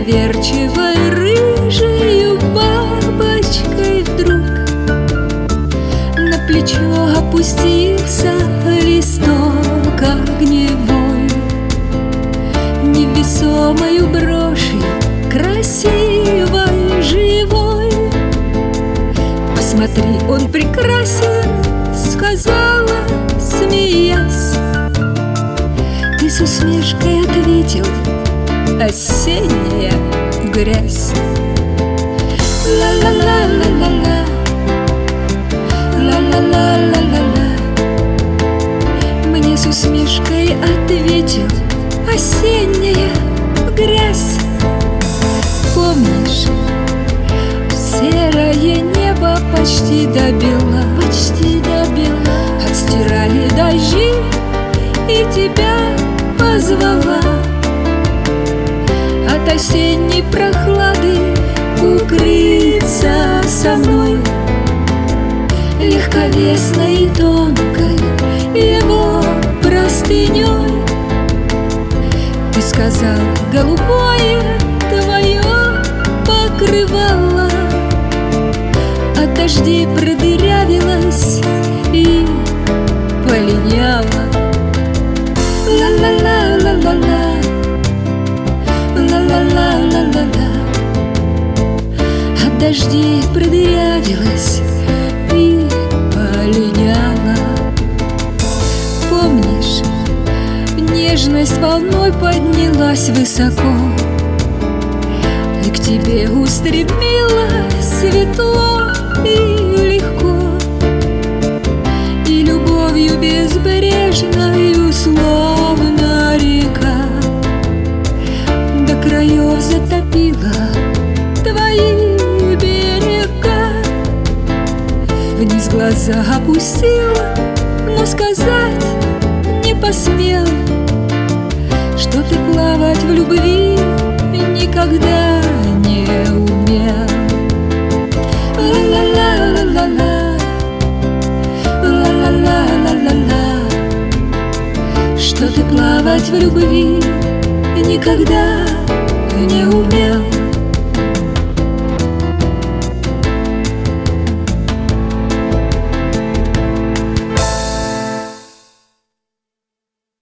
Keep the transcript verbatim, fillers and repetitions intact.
доверчивой рыжею бабочкой вдруг на плечо опустился листок огневой, невесомою брошью красивой, живой. Посмотри, он прекрасен, сказала, смеясь. Ты с усмешкой ответил: осенняя грязь. Ла-ла-ла-ла-ла-ла, ла-ла-ла-ла-ла-ла. Мне с усмешкой ответил: осенняя грязь. Помнишь, серое небо почти до бела, почти до бела отстирали дожди, и тебя позвала от осенней прохлады укрыться со мной, легковесной и тонкой его простыней. Ты сказал: голубое твое покрывало от дождей продырявилось и полиняло. Ла-ла-ла-ла-ла-ла, ла-ла-ла-ла-ла-ла. От дождей продырявилась и полиняла. Помнишь, нежность волной поднялась высоко и к тебе устремилась светло и легко, и любовью безбрежною, словно река, до краев затопила твои берега. Вниз глаза опустила, но сказать не посмел, что ты плавать в любви никогда не умел. Ла-ла-ла-ла-ла-ла, ла-ла-ла-ла-ла-ла. Что ты плавать в любви никогда не умел.